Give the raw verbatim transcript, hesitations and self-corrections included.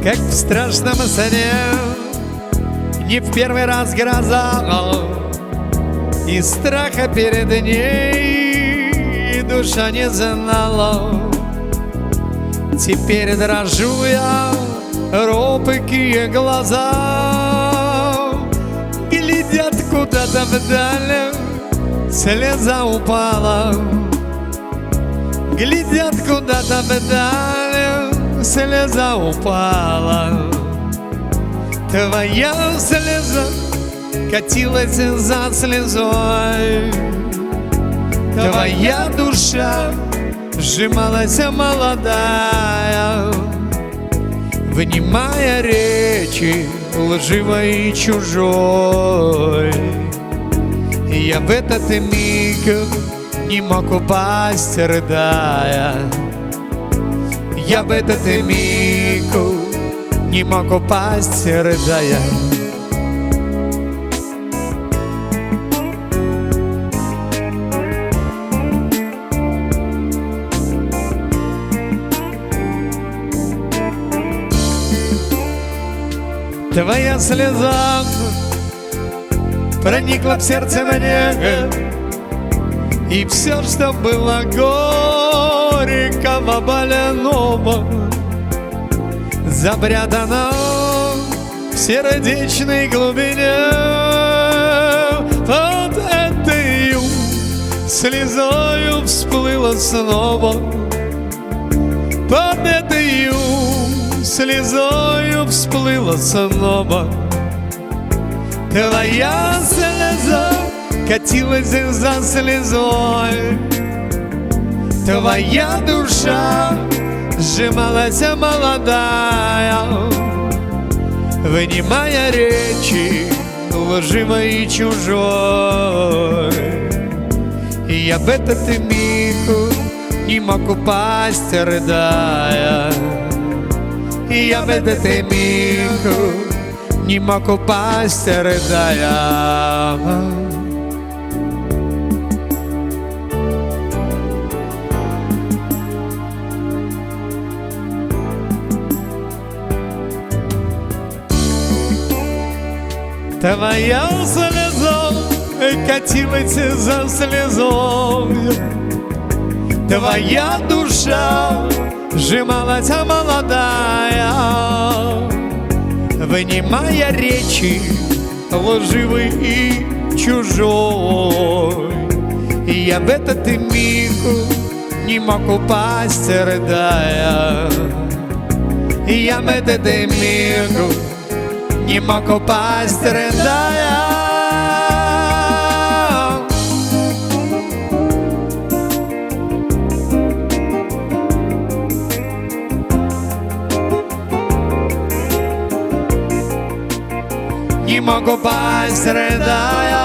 как в страшном сне, не в первый раз гроза, и страха перед ней душа не знала. Теперь дрожу я, робкие глаза глядят куда-то вдаль, слеза упала. Глядят куда-то вдаль, слеза упала. Твоя слеза катилась за слезой, твоя душа сжималась молодая, внимая речи лживой и чужой. Я в этот миг не мог упасть, рыдая. Я в этот миг не мог упасть, рыдая. Твоя слеза проникла в сердце мне, и все, что было горького, больного, запрятано в сердечной глубине. Под этой слезою всплыла снова, под этой слезою всплыла снова. Твоя слеза катилась за слезой, твоя душа сжималась молодая, вынимая речи лживой и чужой. И я в этот миг не мог упасть, рыдая. И я в этот миг не мог упасть, рыдая. Твоя слеза катилась за слезой, твоя душа сжималась молодая, вынимая речи лживый и чужой. И я в этот миг не мог упасть, рыдая. И я в этот миг не мог упасть, рыдая. Не мог упасть, рыдая.